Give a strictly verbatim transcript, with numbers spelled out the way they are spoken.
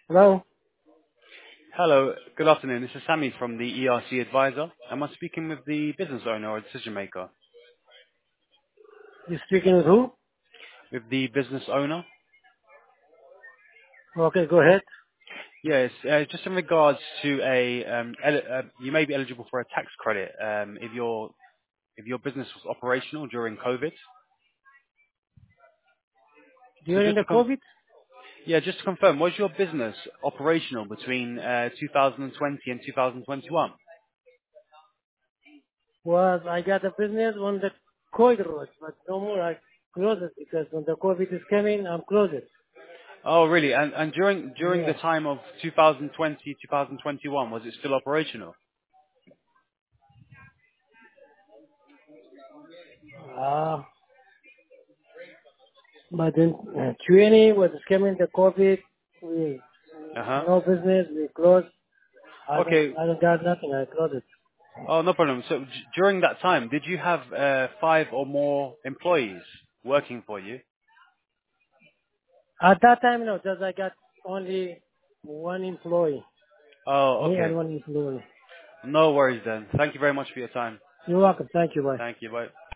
Hello? Hello, good afternoon. This is Sammy from the E R C Advisor. Am I speaking with the business owner or decision maker? You speaking with who? With the business owner? Okay, go ahead. Yes, uh, just in regards to a, um, el- uh, you may be eligible for a tax credit um, if your if your business was operational during COVID. So During just the to com- COVID yeah, just to confirm, was your business operational between uh, two thousand twenty and two thousand twenty-one? was I got a business on the COVID road, but no more. I close it because when the COVID is coming, I'm close it. Oh, really? And and during during the Yeah. time of two thousand twenty, two thousand twenty-one, was it still operational? Uh, but then uh, twenty was coming the COVID. We Uh-huh. no business. We close. I don't. Okay. I don't got nothing. I close it. Oh, no problem. So d- during that time, did you have uh, five or more employees working for you? At that time, no, just I got only one employee. Oh, Me and okay. one employee. No worries then. Thank you very much for your time. You're welcome. Thank you. Bye. Thank you. Bye.